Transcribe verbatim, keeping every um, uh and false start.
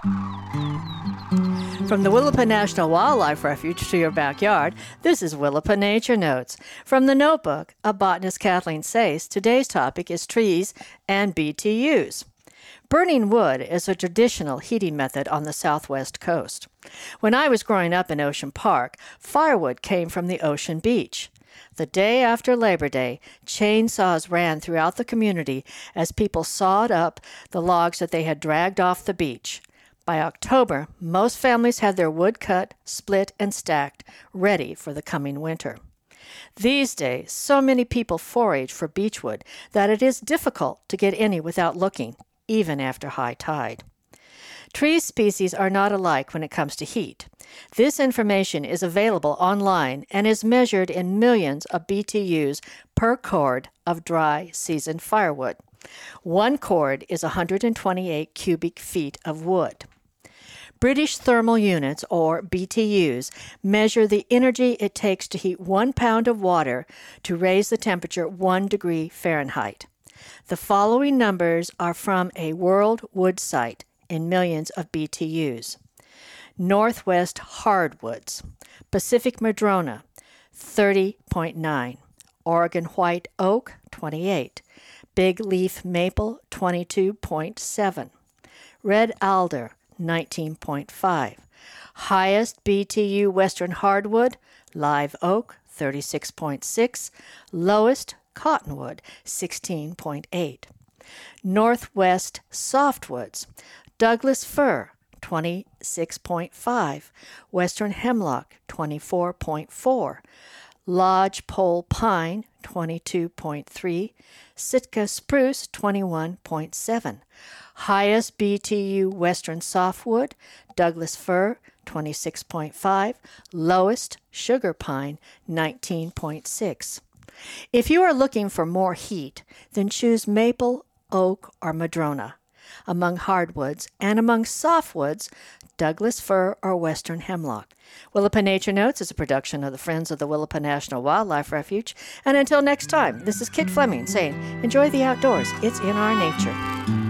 From the Willapa National Wildlife Refuge to your backyard, this is Willapa Nature Notes. From the Notebook of botanist Kathleen Sayce, today's topic is trees and B T Us. Burning wood is a traditional heating method on the southwest coast. When I was growing up in Ocean Park, firewood came from the ocean beach. The day after Labor Day, chainsaws ran throughout the community as people sawed up the logs that they had dragged off the beach. By October, most families had their wood cut, split, and stacked, ready for the coming winter. These days, so many people forage for beechwood that it is difficult to get any without looking, even after high tide. Tree species are not alike when it comes to heat. This information is available online and is measured in millions of B T Us per cord of dry season firewood. One cord is one hundred twenty-eight cubic feet of wood. British thermal units, or B T Us, measure the energy it takes to heat one pound of water to raise the temperature one degree Fahrenheit. The following numbers are from a World Wood Site in millions of B T Us. Northwest hardwoods. Pacific madrona, thirty point nine. Oregon white oak, twenty-eight. Big leaf maple, twenty-two point seven. Red alder, nineteen point five. Highest B T U western hardwood, live oak, thirty-six point six. Lowest cottonwood, sixteen point eight. Northwest softwoods, Douglas fir, twenty-six point five. Western hemlock, twenty-four point four. Lodgepole pine, twenty-two point three. Sitka spruce, twenty-one point seven. Highest B T U western softwood, Douglas fir, twenty-six point five. Lowest sugar pine, nineteen point six. If you are looking for more heat, then choose maple, oak, or madrona. Among hardwoods and among softwoods, Douglas fir or western hemlock. Willapa Nature Notes is a production of the Friends of the Willapa National Wildlife Refuge. And until next time, this is Kit Fleming saying, enjoy the outdoors. It's in our nature.